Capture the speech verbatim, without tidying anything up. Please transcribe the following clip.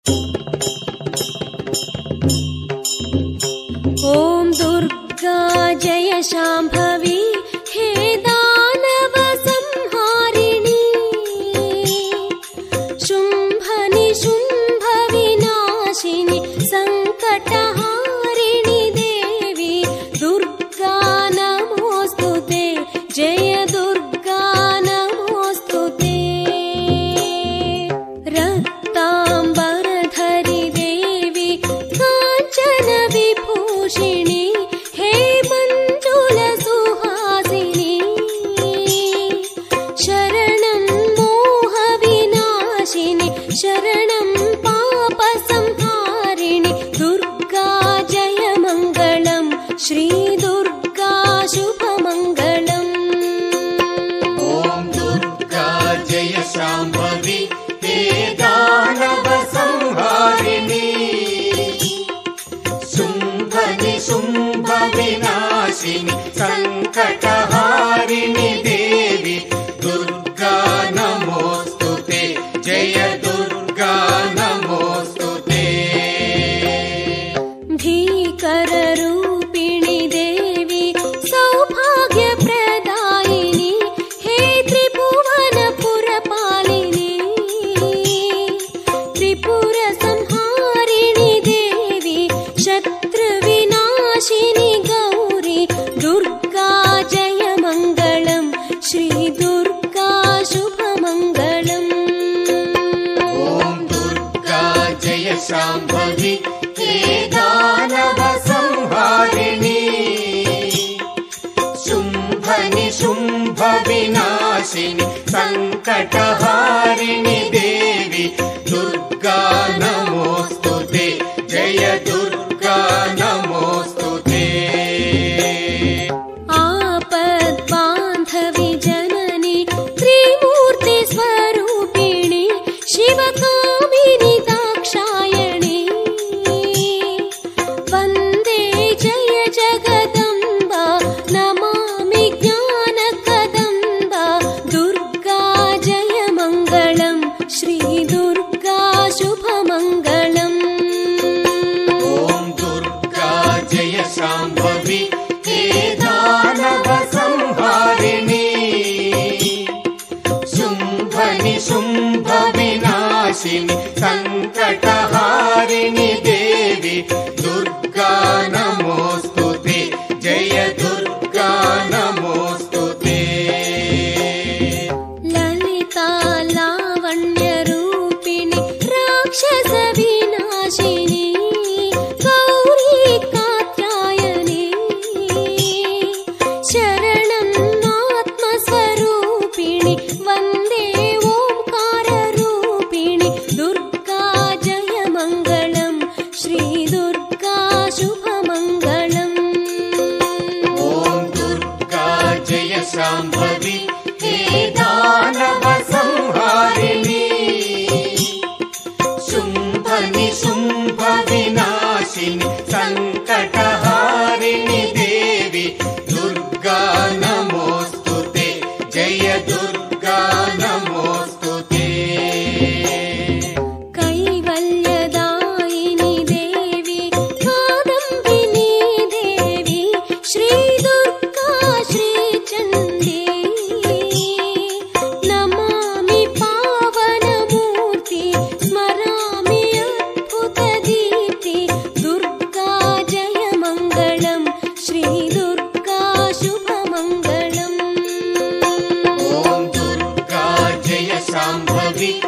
ॐ दुर्गा जय शाम्भवी हे दानव संहारिणी शुम्भ निशुम्भ विनाशिनी संकटहारिणी देवी दुर्गा नमोस्तुते जय दुर्गा नमोस्तुते रक्ताम्बरधरि देवी काञ्चन विभूषिणी हे मञ्जुल सुहासिनी शरणं मोह विनाशिनी शरणं पाप संहारिणी दुर्गा जय मङ्गलम् श्री दुर्गा शुभमङ्गलम्। ॐ दुर्गा जय शाम्भवी हे दानव संहारिणी शुम्भ निशुम्भ विनाशिनी संकटहारिणी देवी दुर्गा नमोस्तुते जय दुर्गा नमोस्तुते। भीकररूपिणी देवी सौभाग्यप्रदायिनी हे त्रिभुवनपुरपालिनी त्रिपुरसंहारिणी देवी शत्रुविनाशिनी गौरी दुर्गा जय मङ्गलम् श्री दुर्गा शुभमङ्गलम्। ॐ दुर्गा जय शाम्भवी हे दानव संहारिणी शुम्भ निशुम्भ विनाशिनी संकटहारिणी देवी दुर्गा नमोस्तुते जय दुर्गा नमोस्तुते। आपद्बान्धवी जननी त्रिमूर्ति स्वरूपिणी शिवकामिनी दाक्षायणी वन्दे जय जगदम्बा नमामि ज्ञानकदम्बा दुर्गा जय मङ्गलम् श्री दुर्गा शुभमङ्गलम्। ॐ दुर्गा जय शाम्भवी हे दानव संहारिणी शुम्भ निशुम्भ विनाशिनी संकटहारिणी देवी दुर्गा नमोस्तुते जय दुर्गा नमोस्तुते। ललिता लावण्यरूपिणी राक्षस विनाशिनी गौरी कात्यायनी शरणं आत्मस्वरूपिणी वन्दे ओंकाररूपिणी दुर्गा जय मङ्गलम् श्री दुर्गा शुभमङ्गलम्। ॐ दुर्गा जय शाम्भवी हे दानव संहारिणी शुम्भ निशुम्भ विनाशिनी संकटहारिणी देवी दुर्गा नमोस्तुते जय दुर्गा नमोस्तुते। कैवल्यदायिनी देवी कादम्बिनी देवी श्री दुर्गा श्रीचण्डी नमामि पावनमूर्ति स्मरामि अद्भुतदीप्ति दुर्गा जय मङ्गलम् श्री दुर्गा शुभमङ्गलम्। ॐ दुर्गा जय शाम्भवी